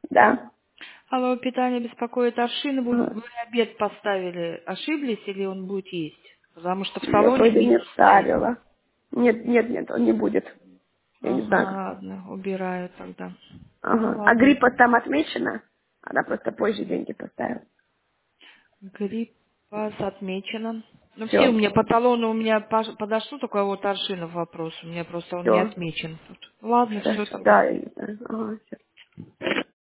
Да. Алло, питание беспокоит. Аршин, вы Ага. обед поставили. Ошиблись или он будет есть? Потому что в Я салоне вроде не вижу стоит. ставила. Нет, он не будет. Я не знаю, Ага, как. ладно, убираю тогда. Ну Ага. А ладно. гриппа там отмечена? Она просто позже деньги поставила. Гриппаз отмечено. Ну все у Все, меня по талону у меня подошло, только вот Аршинов вопрос. У меня просто он не все. отмечен тут. Ладно, все Хорошо. тогда. Да, я не знаю. Ага, всё.